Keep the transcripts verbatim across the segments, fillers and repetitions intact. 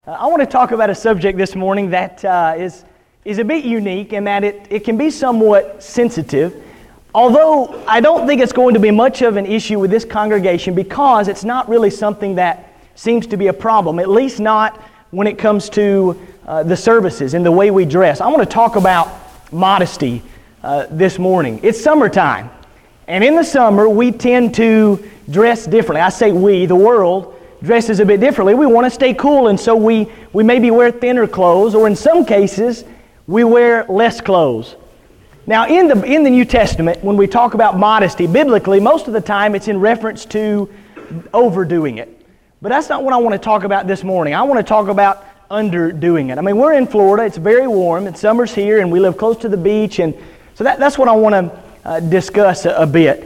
Uh, I want to talk about a subject this morning that uh, is is a bit unique in that it, it can be somewhat sensitive, although I don't think it's going to be much of an issue with this congregation because it's not really something that seems to be a problem, at least not when it comes to uh, the services and the way we dress. I want to talk about modesty uh, this morning. It's summertime, and in the summer we tend to dress differently. I say we, the world, dresses a bit differently. We want to stay cool, and so we, we maybe wear thinner clothes, or in some cases, we wear less clothes. Now, in the in the New Testament, when we talk about modesty, biblically, most of the time it's in reference to overdoing it. But that's not what I want to talk about this morning. I want to talk about underdoing it. I mean, we're in Florida. It's very warm, and summer's here, and we live close to the beach, and so that, that's what I want to uh, discuss a, a bit.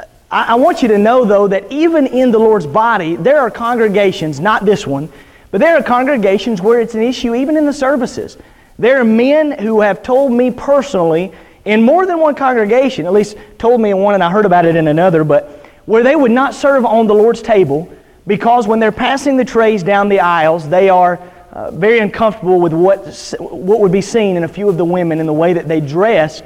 I want you to know, though, that even in the Lord's body, there are congregations, not this one, but there are congregations where it's an issue even in the services. There are men who have told me personally, in more than one congregation, at least told me in one and I heard about it in another, but where they would not serve on the Lord's table because when they're passing the trays down the aisles, they are uh, very uncomfortable with what, what would be seen in a few of the women in the way that they dressed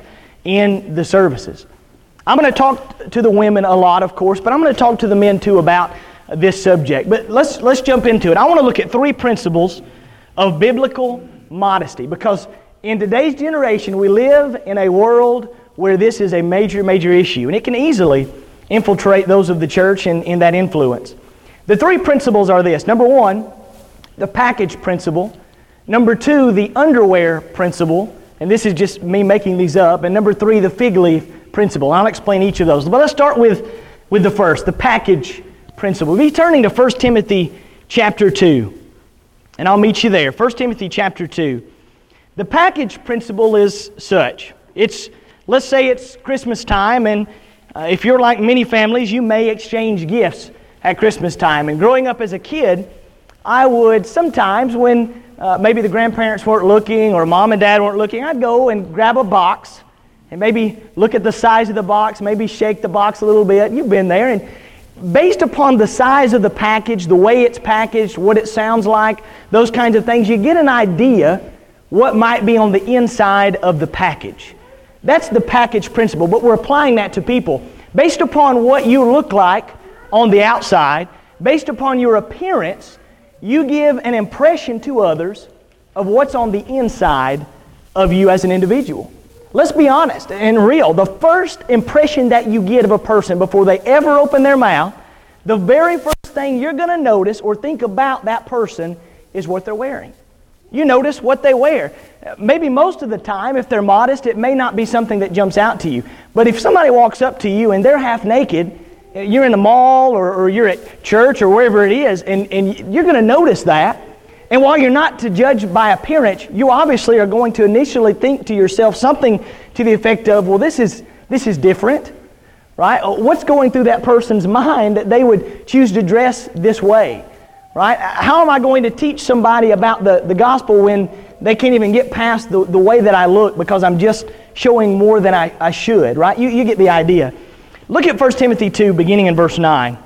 in the services. I'm going to talk to the women a lot, of course, but I'm going to talk to the men too about this subject. But let's let's jump into it. I want to look at three principles of biblical modesty because in today's generation we live in a world where this is a major, major issue, and it can easily infiltrate those of the church in, in that influence. The three principles are this. Number one, the package principle. Number two, the underwear principle, and this is just me making these up. And number three, the fig leaf principle. I'll explain each of those. But let's start with, with the first, the package principle. We'll be turning to First Timothy chapter two. And I'll meet you there. First Timothy chapter two. The package principle is such. It's, let's say it's Christmas time, and uh, if you're like many families, you may exchange gifts at Christmas time. And growing up as a kid, I would sometimes, when uh, maybe the grandparents weren't looking or mom and dad weren't looking, I'd go and grab a box and maybe look at the size of the box, maybe shake the box a little bit. You've been there. And based upon the size of the package, the way it's packaged, what it sounds like, those kinds of things, you get an idea what might be on the inside of the package. That's the package principle, but we're applying that to people. Based upon what you look like on the outside, based upon your appearance, you give an impression to others of what's on the inside of you as an individual. Let's be honest and real. The first impression that you get of a person before they ever open their mouth, the very first thing you're going to notice or think about that person is what they're wearing. You notice what they wear. Maybe most of the time, if they're modest, it may not be something that jumps out to you. But if somebody walks up to you and they're half naked, you're in the mall or, or you're at church or wherever it is, and, and you're going to notice that. And while you're not to judge by appearance, you obviously are going to initially think to yourself something to the effect of, well, this is this is different, right? What's going through that person's mind that they would choose to dress this way, right? How am I going to teach somebody about the, the gospel when they can't even get past the, the way that I look because I'm just showing more than I, I should, right? You, you get the idea. Look at First Timothy two, beginning in verse nine.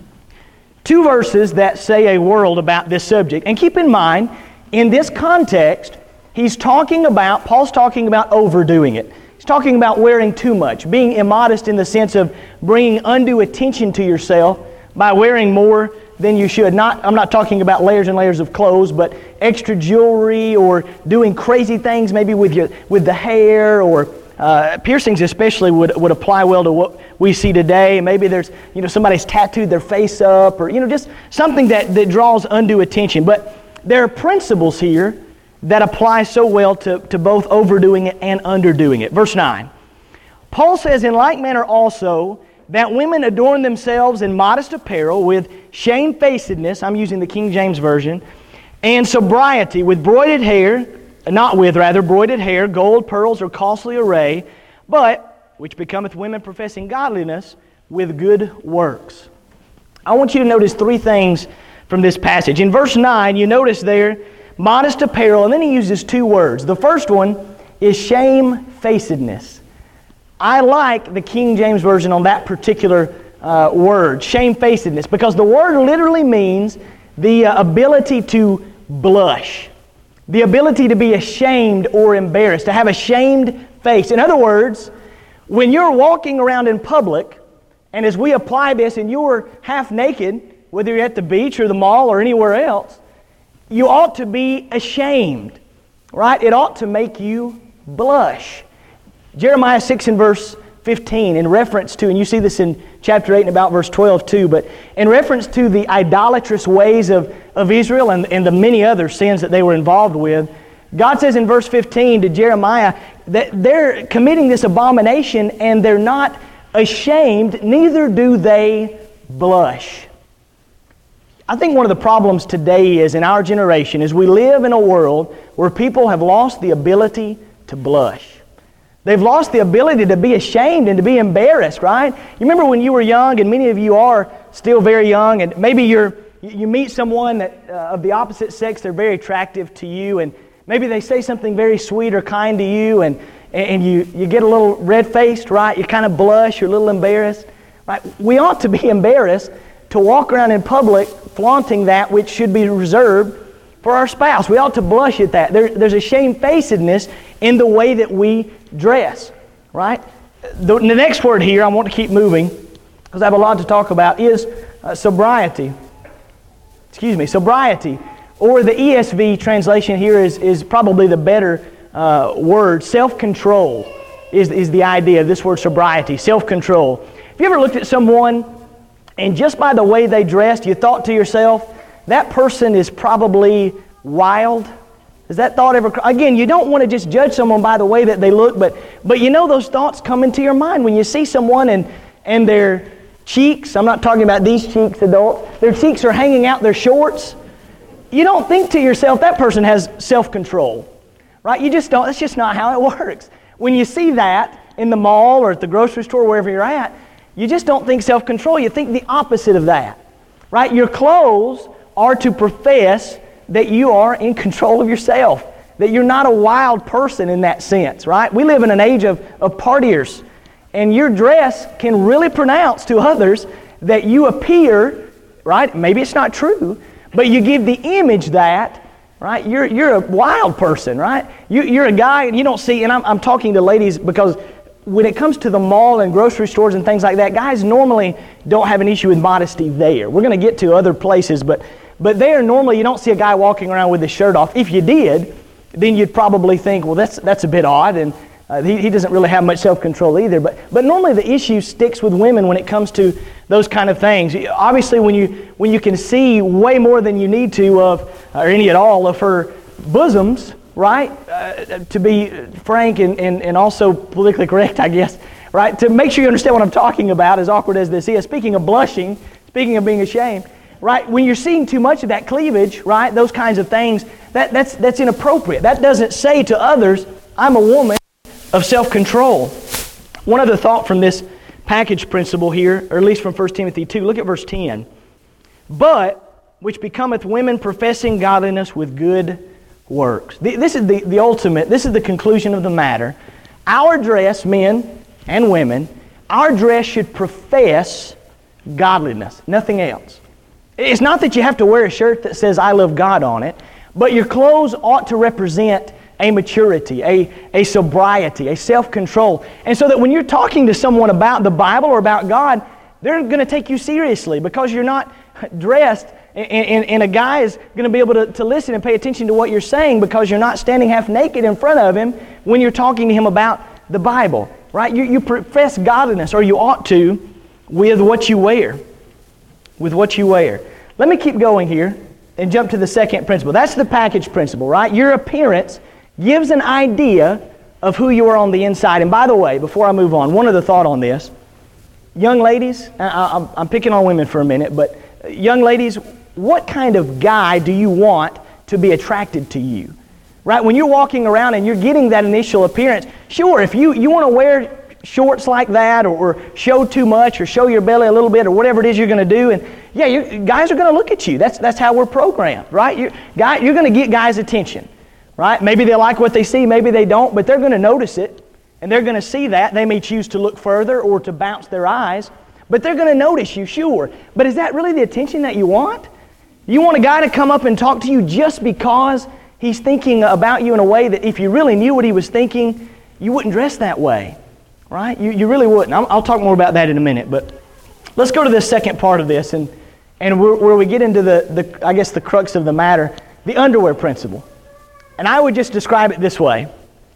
Two verses that say a world about this subject. And keep in mind, in this context, he's talking about, Paul's talking about overdoing it. He's talking about wearing too much, being immodest in the sense of bringing undue attention to yourself by wearing more than you should. Not, I'm not talking about layers and layers of clothes, but extra jewelry or doing crazy things maybe with your with the hair or Uh, piercings especially would, would apply well to what we see today. Maybe there's, you know, somebody's tattooed their face up or, you know, just something that, that draws undue attention. But there are principles here that apply so well to, to both overdoing it and underdoing it. Verse nine. Paul says, in like manner also, that women adorn themselves in modest apparel with shamefacedness, I'm using the King James Version, and sobriety with broided hair, not with, rather, broided hair, gold, pearls, or costly array, but, which becometh women professing godliness, with good works. I want you to notice three things from this passage. In verse nine, you notice there, modest apparel, and then he uses two words. The first one is shamefacedness. I like the King James Version on that particular uh, word, shamefacedness, because the word literally means the uh, ability to blush. The ability to be ashamed or embarrassed, to have a shamed face. In other words, when you're walking around in public, and as we apply this and you're half naked, whether you're at the beach or the mall or anywhere else, you ought to be ashamed, right? It ought to make you blush. Jeremiah six and verse fifteen, in reference to, and you see this in chapter eight and about verse twelve too, but in reference to the idolatrous ways of, of Israel and, and the many other sins that they were involved with, God says in verse fifteen to Jeremiah that they're committing this abomination and they're not ashamed, neither do they blush. I think one of the problems today is in our generation is we live in a world where people have lost the ability to blush. They've lost the ability to be ashamed and to be embarrassed, right? You remember when you were young, and many of you are still very young, and maybe you're you meet someone that uh, of the opposite sex, they're very attractive to you, and maybe they say something very sweet or kind to you, and and you, you get a little red-faced, right? You kind of blush, you're a little embarrassed, right? We ought to be embarrassed to walk around in public flaunting that which should be reserved for our spouse. We ought to blush at that. There, there's a shamefacedness in the way that we dress, right? The, the next word here, I want to keep moving because I have a lot to talk about, is uh, sobriety. Excuse me, sobriety. Or the E S V translation here is, is probably the better uh, word. Self-control is, is the idea of this word sobriety, self-control. Have you ever looked at someone and just by the way they dressed, you thought to yourself, that person is probably wild? Has that thought ever... Again, you don't want to just judge someone by the way that they look, but but you know those thoughts come into your mind when you see someone and, and their cheeks, I'm not talking about these cheeks, adults, their cheeks are hanging out their shorts. You don't think to yourself, that person has self-control, right? You just don't. That's just not how it works. When you see that in the mall or at the grocery store, wherever you're at, you just don't think self-control. You think the opposite of that, right? Your clothes are to profess that you are in control of yourself, that you're not a wild person in that sense, right? We live in an age of, of partiers, and your dress can really pronounce to others that you appear, right? Maybe it's not true, but you give the image that, right? You're you're a wild person, right? You, you're a guy, and you don't see, and I'm, I'm talking to ladies because when it comes to the mall and grocery stores and things like that, guys normally don't have an issue with modesty there. We're going to get to other places, but but there normally you don't see a guy walking around with his shirt off. If you did, then you'd probably think, well, that's that's a bit odd, and uh, he, he doesn't really have much self-control either. But but normally the issue sticks with women when it comes to those kind of things. Obviously, when you when you can see way more than you need to of, or any at all, of her bosoms, right? Uh, to be frank and, and, and also politically correct, I guess, right? To make sure you understand what I'm talking about, as awkward as this is, speaking of blushing, speaking of being ashamed, right? When you're seeing too much of that cleavage, right? Those kinds of things, that, that's, that's inappropriate. That doesn't say to others, I'm a woman of self-control. One other thought from this package principle here, or at least from First Timothy two, look at verse ten. But, which becometh women professing godliness with good works. This is the, the ultimate, this is the conclusion of the matter. Our dress, men and women, our dress should profess godliness, nothing else. It's not that you have to wear a shirt that says I love God on it, but your clothes ought to represent a maturity, a, a sobriety, a self-control. And so that when you're talking to someone about the Bible or about God, they're going to take you seriously because you're not dressed And, and, and a guy is going to be able to, to listen and pay attention to what you're saying because you're not standing half naked in front of him when you're talking to him about the Bible, right? You, you profess godliness, or you ought to, with what you wear. With what you wear. Let me keep going here and jump to the second principle. That's the package principle, right? Your appearance gives an idea of who you are on the inside. And by the way, before I move on, one other thought on this. Young ladies, I, I'm, I'm picking on women for a minute, but young ladies, what kind of guy do you want to be attracted to you? Right? When you're walking around and you're getting that initial appearance, sure, if you, you want to wear shorts like that or, or show too much or show your belly a little bit or whatever it is you're going to do, and yeah, you, guys are going to look at you. That's that's how we're programmed, right? You're, guy, you're going to get guys' attention, right? Maybe they like what they see, maybe they don't, but they're going to notice it, and they're going to see that. They may choose to look further or to bounce their eyes, but they're going to notice you, sure. But is that really the attention that you want? You want a guy to come up and talk to you just because he's thinking about you in a way that if you really knew what he was thinking, you wouldn't dress that way, right? You, you really wouldn't. I'll, I'll talk more about that in a minute, but let's go to the second part of this, and, and where, where we get into the, the, I guess, the crux of the matter, the underwear principle. And I would just describe it this way.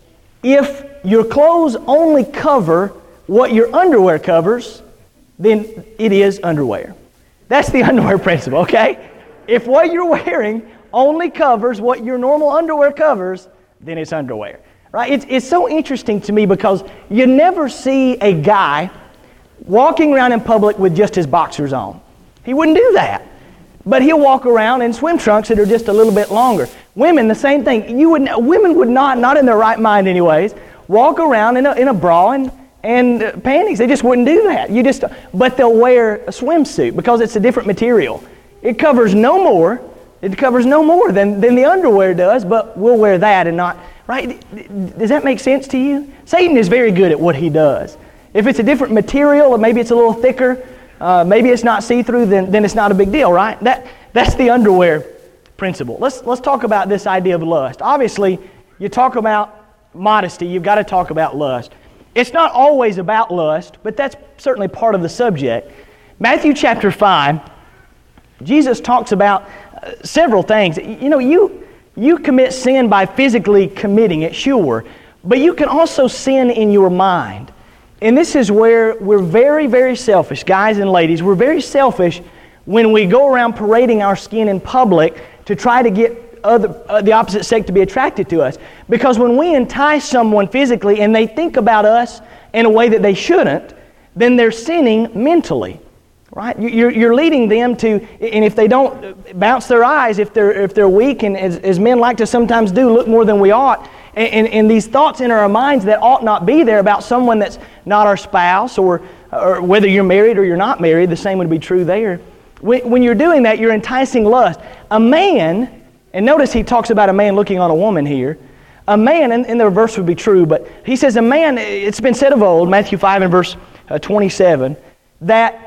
If your clothes only cover what your underwear covers, then it is underwear. That's the underwear principle, okay? If what you're wearing only covers what your normal underwear covers, then it's underwear, right? It's, it's so interesting to me because you never see a guy walking around in public with just his boxers on. He wouldn't do that. But he'll walk around in swim trunks that are just a little bit longer. Women, the same thing. You would, women would not, not in their right mind anyways, walk around in a, in a bra and, and uh, panties. They just wouldn't do that. You just, but they'll wear a swimsuit because it's a different material. It covers no more. It covers no more than, than the underwear does, but we'll wear that and not, right? Does that make sense to you? Satan is very good at what he does. If it's a different material, or maybe it's a little thicker, uh, maybe it's not see-through, then, then it's not a big deal, right? That, that's the underwear principle. Let's, let's talk about this idea of lust. Obviously, you talk about modesty, you've got to talk about lust. It's not always about lust, but that's certainly part of the subject. Matthew chapter five, Jesus talks about uh, several things. You know, you, you commit sin by physically committing it, sure, but you can also sin in your mind. And this is where we're very, very selfish, guys and ladies. We're very selfish when we go around parading our skin in public to try to get other, uh, the opposite sex to be attracted to us. Because when we entice someone physically and they think about us in a way that they shouldn't, then they're sinning mentally. Right? You're, you're leading them to, and if they don't bounce their eyes, if they're, if they're weak, and as, as men like to sometimes do, look more than we ought, and, and, and these thoughts enter our minds that ought not be there about someone that's not our spouse, or, or whether you're married or you're not married, the same would be true there. When, when you're doing that, you're enticing lust. A man, and notice he talks about a man looking on a woman here, a man, and, and the reverse would be true, but he says a man, it's been said of old, Matthew five and verse uh, twenty-seven, that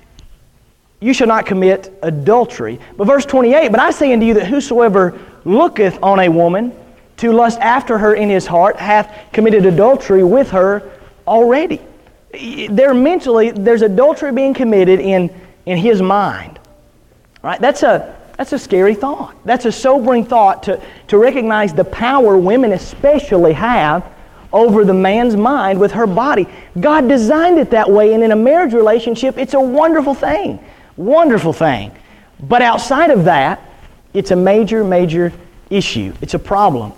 you shall not commit adultery. But verse twenty-eight, but I say unto you that whosoever looketh on a woman to lust after her in his heart hath committed adultery with her already. There mentally, there's adultery being committed in, in his mind. Right? That's a that's a scary thought. That's a sobering thought to, to recognize the power women especially have over the man's mind with her body. God designed it that way, and in a marriage relationship, it's a wonderful thing. Wonderful thing. But outside of that, it's a major, major issue. It's a problem.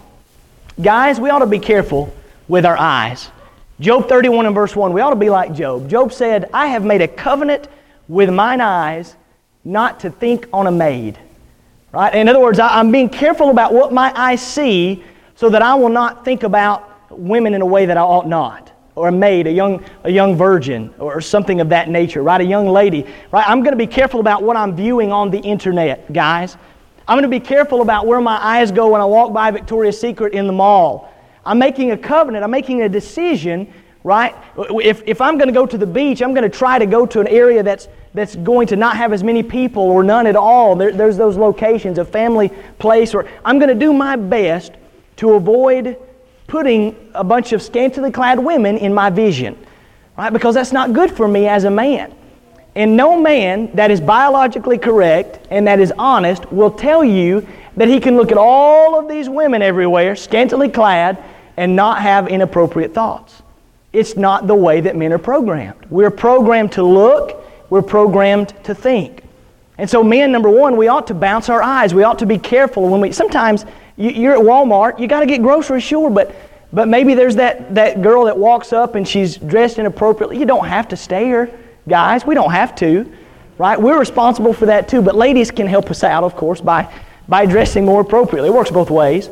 Guys, we ought to be careful with our eyes. Job thirty-one and verse one, we ought to be like Job. Job said, I have made a covenant with mine eyes not to think on a maid. Right? In other words, I'm being careful about what my eyes see so that I will not think about women in a way that I ought not. Or a maid, a young, a young virgin, or something of that nature, right? A young lady, right? I'm going to be careful about what I'm viewing on the internet, guys. I'm going to be careful about where my eyes go when I walk by Victoria's Secret in the mall. I'm making a covenant. I'm making a decision, right? If, if I'm going to go to the beach, I'm going to try to go to an area that's that's going to not have as many people or none at all. There, there's those locations, a family place, or I'm going to do my best to avoid putting a bunch of scantily clad women in my vision, right? Because that's not good for me as a man. And no man that is biologically correct and that is honest will tell you that he can look at all of these women everywhere, scantily clad, and not have inappropriate thoughts. It's not the way that men are programmed. We're programmed to look, we're programmed to think. And so men, number one, we ought to bounce our eyes. We ought to be careful when we, sometimes you're at Walmart, you got to get groceries, sure, but but maybe there's that, that girl that walks up and she's dressed inappropriately. You don't have to stare, guys. We don't have to, right? We're responsible for that too, but ladies can help us out, of course, by, by dressing more appropriately. It works both ways.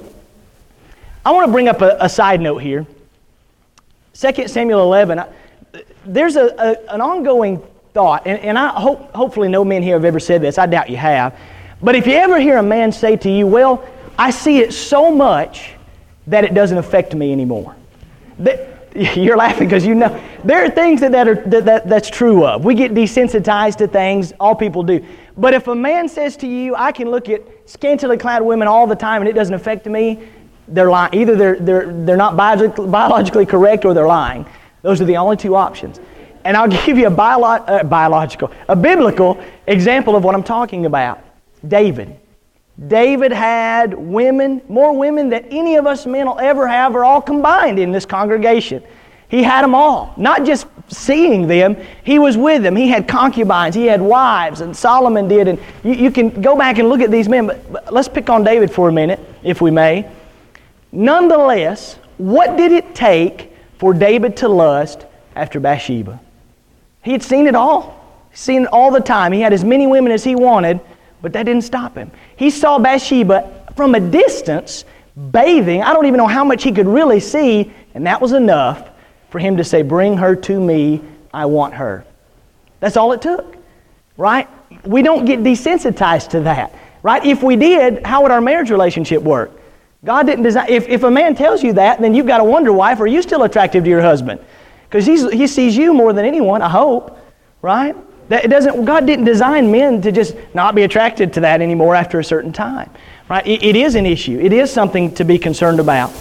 I want to bring up a, a side note here. Second Samuel eleven, I, there's a, a, an ongoing thought, and, and I hope hopefully no men here have ever said this. I doubt you have. But if you ever hear a man say to you, well, I see it so much that it doesn't affect me anymore. That, you're laughing because you know. there are things that, that are that, that that's true of. We get desensitized to things. All people do. But if a man says to you, I can look at scantily clad women all the time and it doesn't affect me, they're lying. Either they're they're they're not biologically, biologically correct or they're lying. Those are the only two options. And I'll give you a biolo- uh, biological, a biblical example of what I'm talking about. David. David had women, more women than any of us men will ever have, are all combined in this congregation. He had them all. Not just seeing them, he was with them. He had concubines, he had wives, and Solomon did. And you, you can go back and look at these men, but, but let's pick on David for a minute, if we may. Nonetheless, what did it take for David to lust after Bathsheba? He had seen it all. He'd seen it all the time. He had as many women as he wanted, but that didn't stop him. He saw Bathsheba from a distance, bathing. I don't even know how much he could really see, and that was enough for him to say, bring her to me, I want her. That's all it took, right? We don't get desensitized to that, right? If we did, how would our marriage relationship work? God didn't design. If, if a man tells you that, then you've got to wonder, wife, are you still attractive to your husband? Because he sees you more than anyone, I hope, right? That it doesn't. God didn't design men to just not be attracted to that anymore after a certain time, right? It, it is an issue. It is something to be concerned about.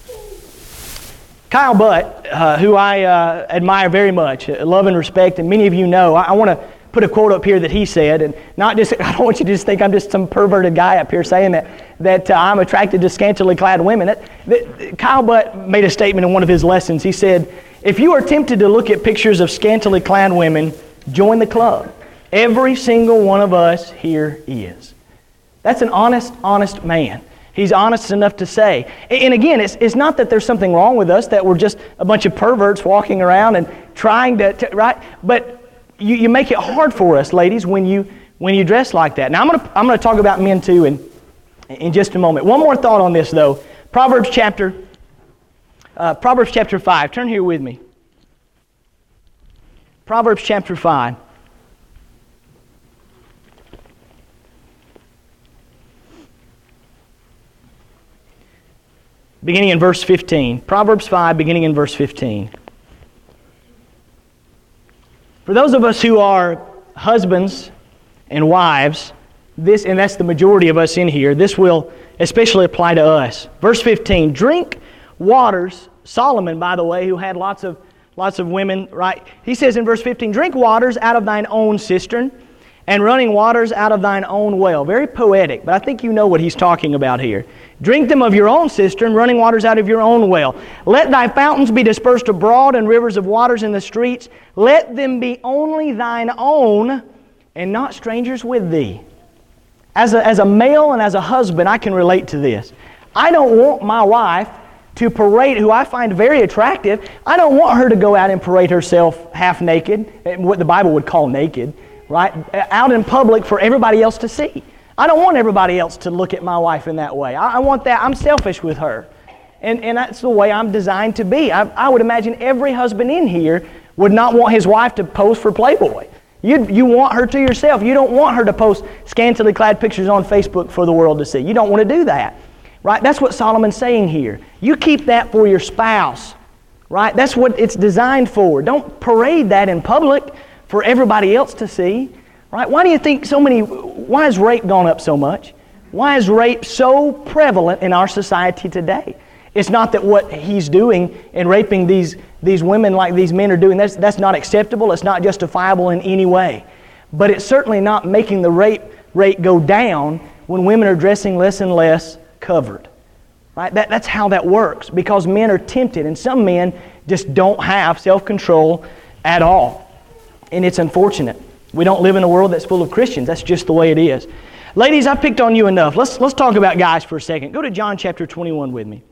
Kyle Butt, uh, who I uh, admire very much, uh, love and respect, and many of you know, I, I want to put a quote up here that he said, and not just, I don't want you to just think I'm just some perverted guy up here saying that that uh, I'm attracted to scantily clad women. That, that, Kyle Butt made a statement in one of his lessons. He said, if you are tempted to look at pictures of scantily clad women, join the club. Every single one of us here is. That's an honest, honest man. He's honest enough to say. And again, it's, it's not that there's something wrong with us, that we're just a bunch of perverts walking around and trying to, to right? But you, you make it hard for us, ladies, when you when you dress like that. Now, I'm going to I'm going to talk about men too in, in just a moment. One more thought on this, though. Proverbs chapter Uh, Proverbs chapter five. Turn here with me. Proverbs chapter five. Beginning in verse fifteen. Proverbs five, beginning in verse fifteen. For those of us who are husbands and wives, this, and that's the majority of us in here, this will especially apply to us. Verse fifteen. Drink waters, Solomon, by the way, who had lots of lots of women, right? He says in verse fifteen, drink waters out of thine own cistern, and running waters out of thine own well. Very poetic, but I think you know what he's talking about here. Drink them of your own cistern, running waters out of your own well. Let thy fountains be dispersed abroad, and rivers of waters in the streets. Let them be only thine own, and not strangers with thee. As a, as a male and as a husband, I can relate to this. I don't want my wife to parade, who I find very attractive, I don't want her to go out and parade herself half naked, what the Bible would call naked, right? Out in public for everybody else to see. I don't want everybody else to look at my wife in that way. I, I want that. I'm selfish with her. And, and that's the way I'm designed to be. I, I would imagine every husband in here would not want his wife to pose for Playboy. You, you want her to yourself. You don't want her to post scantily clad pictures on Facebook for the world to see. You don't want to do that. Right? That's what Solomon's saying here. You keep that for your spouse. Right? That's what it's designed for. Don't parade that in public for everybody else to see. Right? Why do you think so many, why has rape gone up so much? Why is rape so prevalent in our society today? It's not that what he's doing in raping these, these women like these men are doing, that's, that's not acceptable. It's not justifiable in any way. But it's certainly not making the rape rate go down when women are dressing less and less covered. Right? That, that's how that works, because men are tempted, and some men just don't have self-control at all. And it's unfortunate. We don't live in a world that's full of Christians. That's just the way it is. Ladies, I picked on you enough. Let's, let's talk about guys for a second. Go to John chapter twenty-one with me.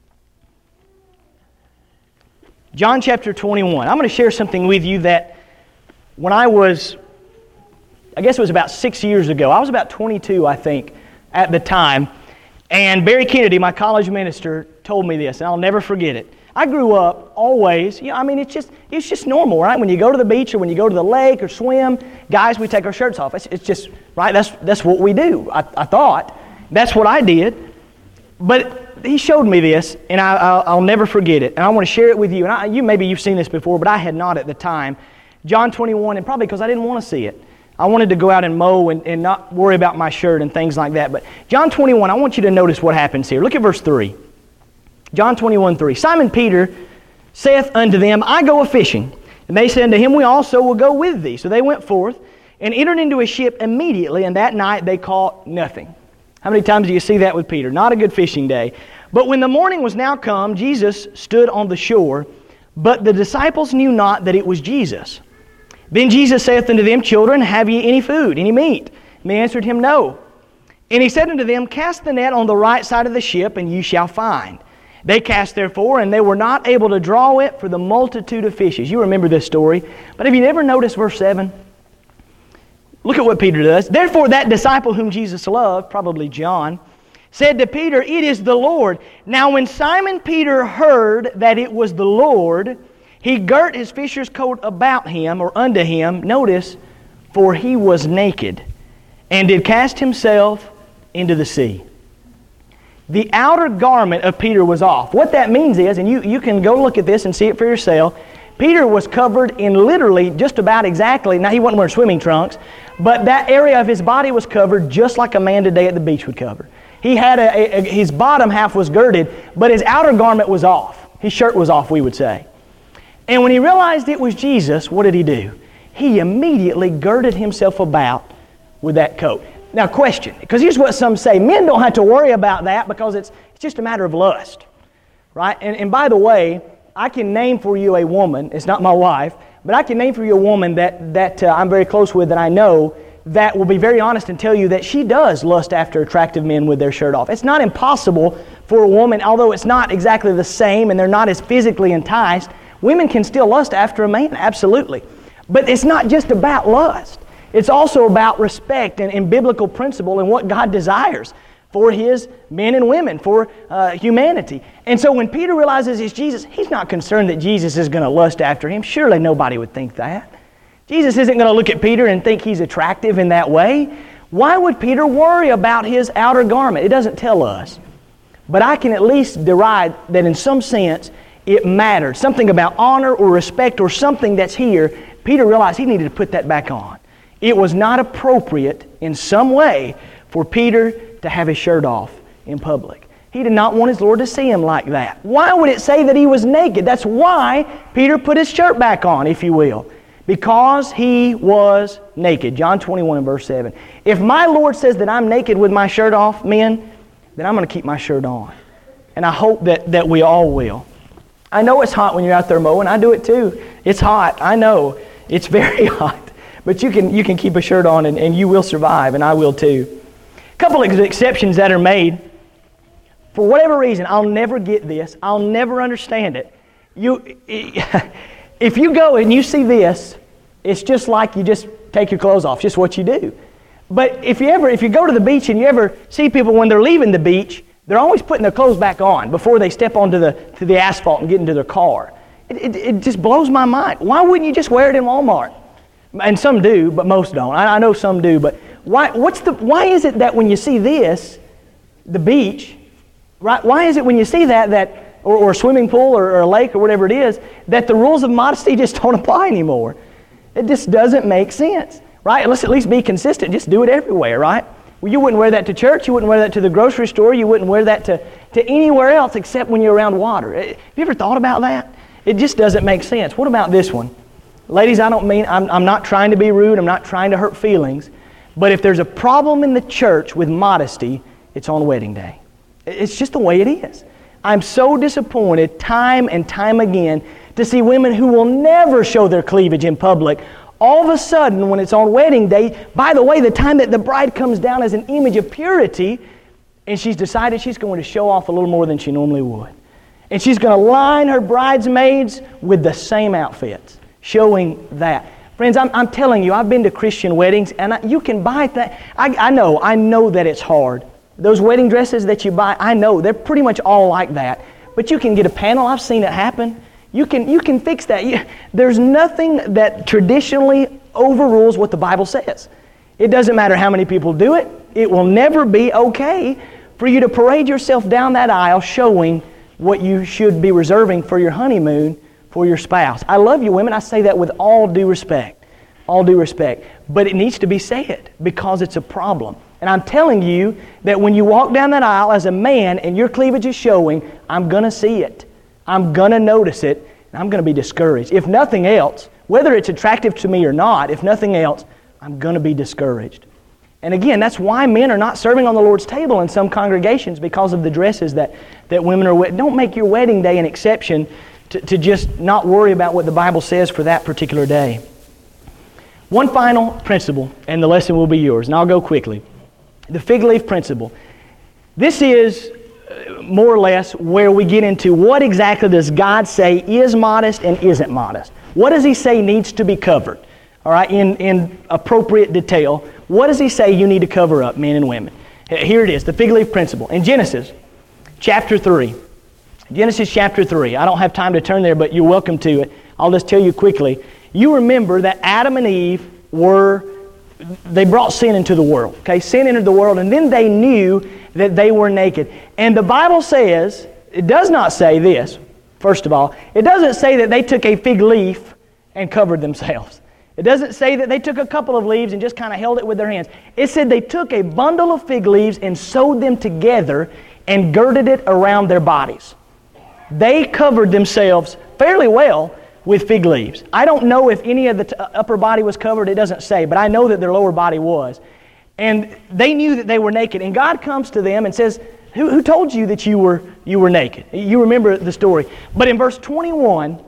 John chapter twenty-one. I'm going to share something with you that when I was, I guess it was about six years ago. I was about twenty-two, I think, at the time. And Barry Kennedy, my college minister, told me this, and I'll never forget it. I grew up always, you know, I mean, it's just it's just normal, right? When you go to the beach or when you go to the lake or swim, guys, we take our shirts off. It's, it's just, right, that's that's what we do, I, I thought. That's what I did. But he showed me this, and I, I'll, I'll never forget it. And I want to share it with you. And I, you maybe you've seen this before, but I had not at the time. John twenty-one, and probably because I didn't want to see it. I wanted to go out and mow and, and not worry about my shirt and things like that. But John twenty-one, I want you to notice what happens here. Look at verse three. John twenty-one, three. Simon Peter saith unto them, I go a-fishing. And they said unto him, we also will go with thee. So they went forth and entered into a ship immediately, and that night they caught nothing. How many times do you see that with Peter? Not a good fishing day. But when the morning was now come, Jesus stood on the shore, but the disciples knew not that it was Jesus. Then Jesus saith unto them, Children, have ye any food, any meat? And they answered him, No. And he said unto them, Cast the net on the right side of the ship, and ye shall find. They cast therefore, and they were not able to draw it for the multitude of fishes. You remember this story. But have you ever noticed verse seven? Look at what Peter does. Therefore that disciple whom Jesus loved, probably John, said to Peter, It is the Lord. Now when Simon Peter heard that it was the Lord, he girt his fisher's coat about him, or unto him, notice, for he was naked, and did cast himself into the sea. The outer garment of Peter was off. What that means is, and you, you can go look at this and see it for yourself, Peter was covered in literally just about exactly, now he wasn't wearing swimming trunks, but that area of his body was covered just like a man today at the beach would cover. He had a, a, a his bottom half was girded, but his outer garment was off. His shirt was off, we would say. And when he realized it was Jesus, what did he do? He immediately girded himself about with that coat. Now question, because here's what some say, men don't have to worry about that because it's, it's just a matter of lust, right? And, and by the way, I can name for you a woman, it's not my wife, but I can name for you a woman that, that uh, I'm very close with that I know that will be very honest and tell you that she does lust after attractive men with their shirt off. It's not impossible for a woman, although it's not exactly the same and they're not as physically enticed, women can still lust after a man, absolutely. But it's not just about lust. It's also about respect and, and biblical principle and what God desires for His men and women, for uh, humanity. And so when Peter realizes it's Jesus, he's not concerned that Jesus is going to lust after him. Surely nobody would think that. Jesus isn't going to look at Peter and think he's attractive in that way. Why would Peter worry about his outer garment? It doesn't tell us. But I can at least derive that in some sense it mattered. Something about honor or respect or something that's here. Peter realized he needed to put that back on. It was not appropriate in some way for Peter to have his shirt off in public. He did not want his Lord to see him like that. Why would it say that he was naked? That's why Peter put his shirt back on, if you will. Because he was naked. John twenty-one and verse seven. If my Lord says that I'm naked with my shirt off, men, then I'm going to keep my shirt on. And I hope that, that we all will. I know it's hot when you're out there mowing. I do it too. It's hot. I know. It's very hot. But you can you can keep a shirt on and, and you will survive, and I will too. A couple of exceptions that are made. For whatever reason, I'll never get this. I'll never understand it. You, if you go and you see this, it's just like you just take your clothes off. It's just what you do. But if you ever, if you go to the beach and you ever see people when they're leaving the beach, they're always putting their clothes back on before they step onto the to the asphalt and get into their car. It, it, it just blows my mind. Why wouldn't you just wear it in Walmart? And some do, but most don't. I, I know some do, but why? What's the? Why is it that when you see this, the beach, right? Why is it when you see that that or, or a swimming pool or, or a lake or whatever it is, that the rules of modesty just don't apply anymore? It just doesn't make sense, right? Let's at least be consistent. Just do it everywhere, right? Well, you wouldn't wear that to church. You wouldn't wear that to the grocery store. You wouldn't wear that to to anywhere else except when you're around water. Have you ever thought about that? It just doesn't make sense. What about this one? Ladies, I don't mean, I'm, I'm not trying to be rude, I'm not trying to hurt feelings, but if there's a problem in the church with modesty, it's on wedding day. It's just the way it is. I'm so disappointed time and time again to see women who will never show their cleavage in public. All of a sudden, when it's on wedding day, by the way, the time that the bride comes down as an image of purity, and she's decided she's going to show off a little more than she normally would. And she's going to line her bridesmaids with the same outfits, showing that. Friends, I'm, I'm telling you, I've been to Christian weddings, and I, you can buy that. I, I know, I know that it's hard. Those wedding dresses that you buy, I know, they're pretty much all like that. But you can get a panel. I've seen it happen. You can, you can fix that. You, there's nothing that traditionally overrules what the Bible says. It doesn't matter how many people do it. It will never be okay for you to parade yourself down that aisle showing what you should be reserving for your honeymoon for your spouse. I love you women. I say that with all due respect. All due respect. But it needs to be said because it's a problem. And I'm telling you that when you walk down that aisle as a man and your cleavage is showing, I'm going to see it. I'm going to notice it. And I'm going to be discouraged. If nothing else, whether it's attractive to me or not, if nothing else, I'm going to be discouraged. And again, that's why men are not serving on the Lord's table in some congregations, because of the dresses that, that women are wearing. Don't make your wedding day an exception to, to just not worry about what the Bible says for that particular day. One final principle, and the lesson will be yours, and I'll go quickly. The fig leaf principle. This is more or less where we get into what exactly does God say is modest and isn't modest. What does He say needs to be covered? All right, in, in appropriate detail. What does He say you need to cover up, men and women? Here it is, the fig leaf principle. In Genesis chapter three. Genesis chapter three. I don't have time to turn there, but you're welcome to it. I'll just tell you quickly. You remember that Adam and Eve were, they brought sin into the world. Okay, sin entered the world, and then they knew that they were naked. And the Bible says, it does not say this, first of all. It doesn't say that they took a fig leaf and covered themselves. It doesn't say that they took a couple of leaves and just kind of held it with their hands. It said they took a bundle of fig leaves and sewed them together and girded it around their bodies. They covered themselves fairly well with fig leaves. I don't know if any of the t- upper body was covered. It doesn't say, but I know that their lower body was. And they knew that they were naked. And God comes to them and says, who, who told you that you were, you were naked? You remember the story. But in verse twenty-one,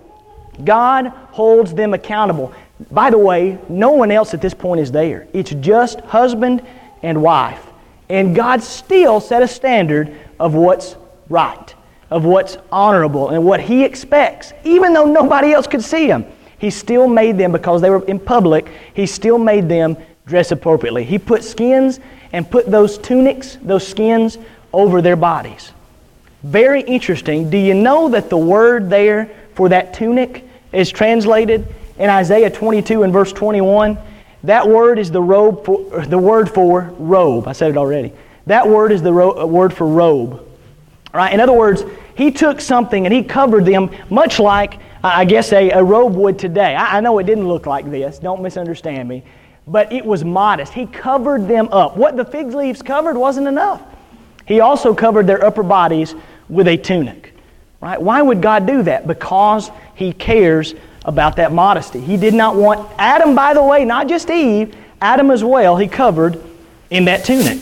God holds them accountable. By the way, no one else at this point is there. It's just husband and wife. And God still set a standard of what's right, of what's honorable, and what He expects. Even though nobody else could see them, He still made them, because they were in public, He still made them dress appropriately. He put skins and put those tunics, those skins, over their bodies. Very interesting. Do you know that the word there for that tunic is translated in Isaiah twenty-two and verse twenty-one? That word is the robe for, the word for robe. I said it already. That word is the ro- word for robe. Right? In other words, He took something and He covered them much like, I guess, a, a robe would today. I, I know it didn't look like this. Don't misunderstand me. But it was modest. He covered them up. What the fig leaves covered wasn't enough. He also covered their upper bodies with a tunic. Right? Why would God do that? Because He cares about that modesty. He did not want Adam, by the way, not just Eve, Adam as well, He covered in that tunic.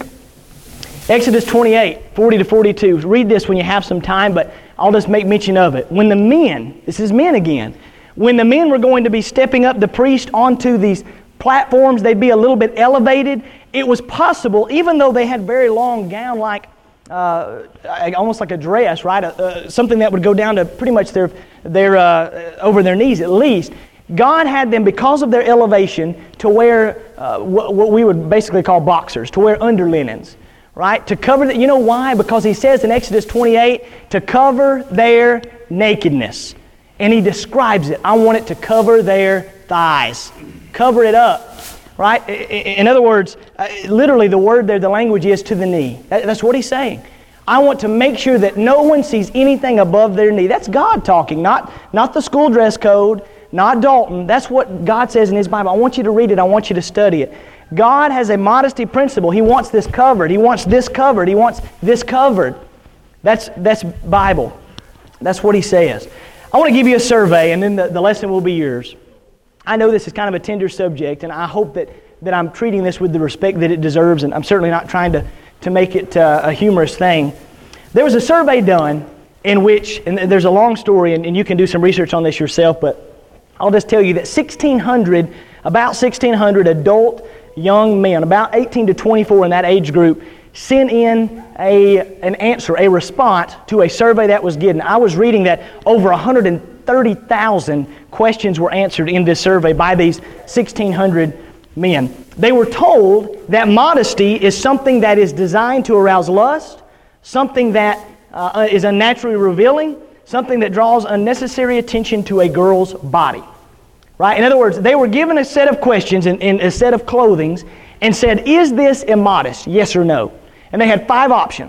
Exodus twenty-eight, forty to forty-two. Read this when you have some time, but I'll just make mention of it. When the men, this is men again, when the men were going to be stepping up the priest onto these platforms, they'd be a little bit elevated. It was possible, even though they had very long gown-like, uh, almost like a dress, right? Uh, uh, something that would go down to pretty much their, their uh, over their knees at least. God had them, because of their elevation, to wear uh, what, what we would basically call boxers, to wear underlinens. Right? To cover that. You know why? Because He says in Exodus twenty-eight, to cover their nakedness. And He describes it. I want it to cover their thighs. Cover it up. Right? In other words, literally the word there, the language is to the knee. That's what He's saying. I want to make sure that no one sees anything above their knee. That's God talking, not, not the school dress code, not Dalton. That's what God says in His Bible. I want you to read it. I want you to study it. God has a modesty principle. He wants this covered. He wants this covered. He wants this covered. That's, that's Bible. That's what He says. I want to give you a survey, and then the, the lesson will be yours. I know this is kind of a tender subject, and I hope that, that I'm treating this with the respect that it deserves, and I'm certainly not trying to, to make it uh, a humorous thing. There was a survey done in which, and there's a long story, and, and you can do some research on this yourself, but I'll just tell you that sixteen hundred, about sixteen hundred adult young men, about eighteen to twenty-four in that age group, sent in a, an answer, a response to a survey that was given. I was reading that over one hundred thirty thousand questions were answered in this survey by these sixteen hundred men. They were told that modesty is something that is designed to arouse lust, something that uh, is unnaturally revealing, something that draws unnecessary attention to a girl's body. Right? In other words, they were given a set of questions in, in a set of clothings and said, is this immodest? Yes or no? And they had five options.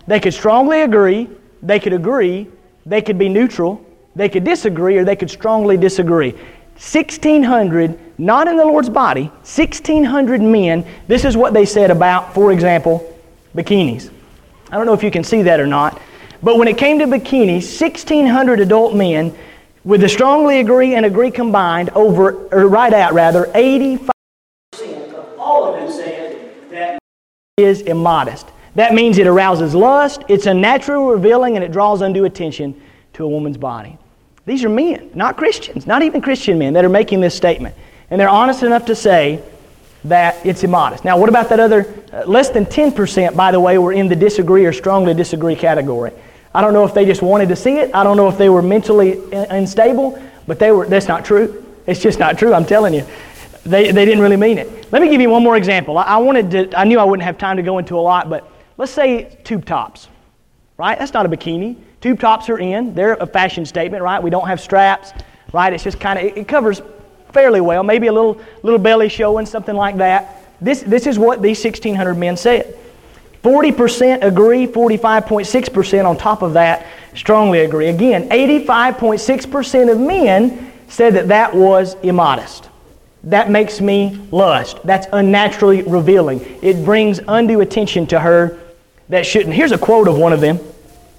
They could strongly agree, they could agree, they could be neutral, they could disagree, or they could strongly disagree. sixteen hundred, not in the Lord's body, sixteen hundred men, this is what they said about, for example, bikinis. I don't know if you can see that or not, but when it came to bikinis, sixteen hundred adult men, with the strongly agree and agree combined, over, or right at rather, eighty-five percent of all of them said that is immodest. That means it arouses lust, it's unnatural, revealing, and it draws undue attention to a woman's body. These are men, not Christians, not even Christian men, that are making this statement. And they're honest enough to say that it's immodest. Now, what about that other, uh, less than ten percent, by the way, were in the disagree or strongly disagree category. I don't know if they just wanted to see it. I don't know if they were mentally unstable, but they were. That's not true. It's just not true, I'm telling you. They, they didn't really mean it. Let me give you one more example. I, I wanted to, I knew I wouldn't have time to go into a lot, but let's say tube tops, right? That's not a bikini. Tube tops are in. They're a fashion statement, right? We don't have straps, right? It's just kind of, it, it covers fairly well. Maybe a little little belly showing, something like that. This, this is what these sixteen hundred men said. forty percent agree, forty-five point six percent on top of that strongly agree. Again, eighty-five point six percent of men said that that was immodest. That makes me lust. That's unnaturally revealing. It brings undue attention to her that shouldn't. Here's a quote of one of them.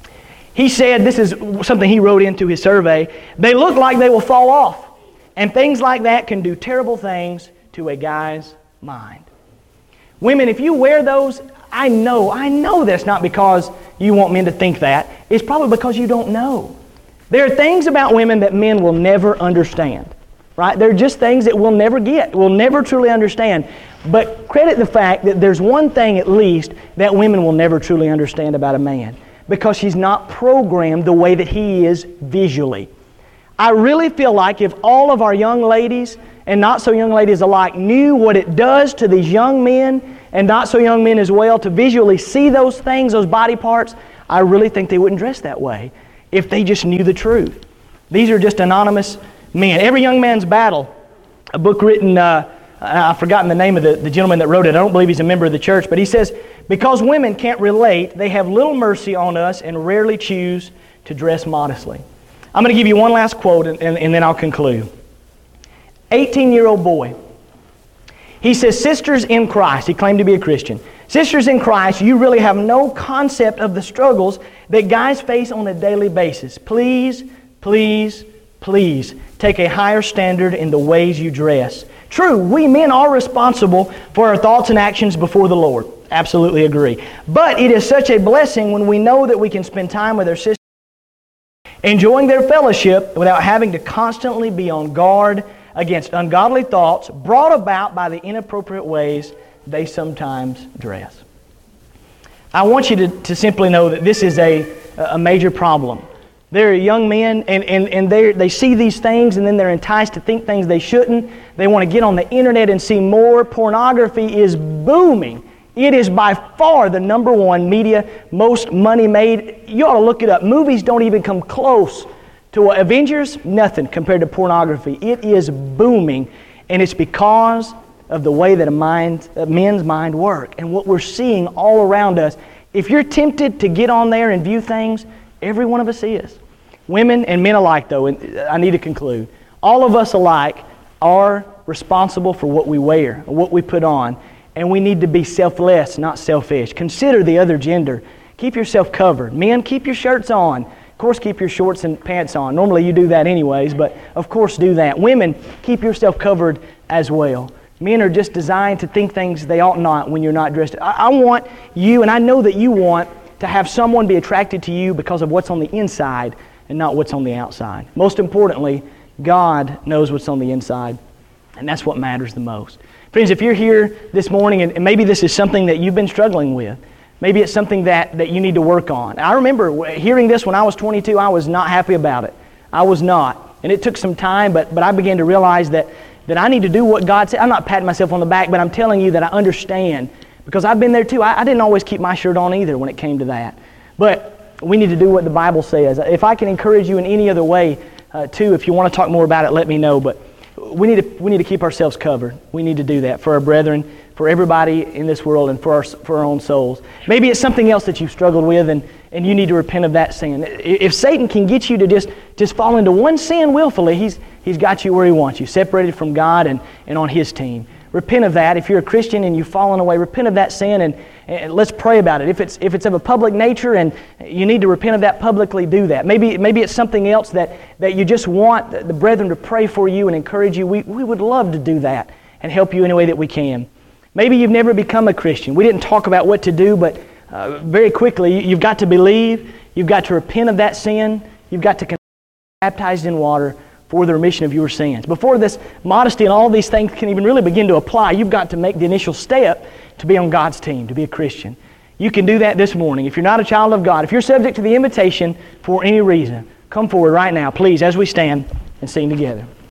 He said, this is something he wrote into his survey, "They look like they will fall off, and things like that can do terrible things to a guy's mind." Women, if you wear those, I know, I know that's not because you want men to think that. It's probably because you don't know. There are things about women that men will never understand. Right? They're just things that we'll never get, we'll never truly understand. But credit the fact that there's one thing at least that women will never truly understand about a man, because he's not programmed the way that he is visually. I really feel like if all of our young ladies and not so young ladies alike knew what it does to these young men and not so young men as well to visually see those things, those body parts, I really think they wouldn't dress that way if they just knew the truth. These are just anonymous men. Every Young Man's Battle, a book written, uh, I've forgotten the name of the, the gentleman that wrote it. I don't believe he's a member of the church, but he says, because women can't relate, they have little mercy on us and rarely choose to dress modestly. I'm going to give you one last quote and, and, and then I'll conclude. eighteen-year-old boy. He says, "Sisters in Christ," he claimed to be a Christian. "Sisters in Christ, you really have no concept of the struggles that guys face on a daily basis. Please, please, please take a higher standard in the ways you dress. True, we men are responsible for our thoughts and actions before the Lord." Absolutely agree. "But it is such a blessing when we know that we can spend time with our sisters, enjoying their fellowship without having to constantly be on guard against ungodly thoughts brought about by the inappropriate ways they sometimes dress." I want you to, to simply know that this is a, a major problem. There are young men, and, and, and they they see these things, and then they're enticed to think things they shouldn't. They want to get on the internet and see more. Pornography is booming. It is by far the number one media, most money made. You ought to look it up. Movies don't even come close to what Avengers, nothing compared to pornography. It is booming, and it's because of the way that a mind, a men's mind work, and what we're seeing all around us. If you're tempted to get on there and view things, every one of us is. Women and men alike, though, and I need to conclude. All of us alike are responsible for what we wear, what we put on, and we need to be selfless, not selfish. Consider the other gender. Keep yourself covered. Men, keep your shirts on. Of course, keep your shorts and pants on. Normally you do that anyways, but of course do that. Women, keep yourself covered as well. Men are just designed to think things they ought not when you're not dressed. I, I want you, and I know that you want, to have someone be attracted to you because of what's on the inside and not what's on the outside. Most importantly, God knows what's on the inside, and that's what matters the most. Friends, if you're here this morning, and maybe this is something that you've been struggling with, maybe it's something that, that you need to work on. I remember hearing this when I was twenty-two, I was not happy about it. I was not. And it took some time, but, but I began to realize that, that I need to do what God said. I'm not patting myself on the back, but I'm telling you that I understand. Because I've been there too. I, I didn't always keep my shirt on either when it came to that. But we need to do what the Bible says. If I can encourage you in any other way, uh, too, if you want to talk more about it, let me know. But we need to we need to keep ourselves covered. We need to do that for our brethren for everybody in this world and for our, for our own souls. Maybe it's something else that you've struggled with and, and you need to repent of that sin. If Satan can get you to just, just fall into one sin willfully, he's, he's got you where he wants you, separated from God and, and on his team. Repent of that. If you're a Christian and you've fallen away, repent of that sin and, and let's pray about it. If it's if it's of a public nature and you need to repent of that publicly, do that. Maybe maybe it's something else that, that you just want the brethren to pray for you and encourage you. We, we would love to do that and help you in a way that we can. Maybe you've never become a Christian. We didn't talk about what to do, but uh, very quickly, you've got to believe, you've got to repent of that sin, you've got to be baptized in water for the remission of your sins. Before this modesty and all these things can even really begin to apply, you've got to make the initial step to be on God's team, to be a Christian. You can do that this morning. If you're not a child of God, if you're subject to the invitation for any reason, come forward right now, please, as we stand and sing together.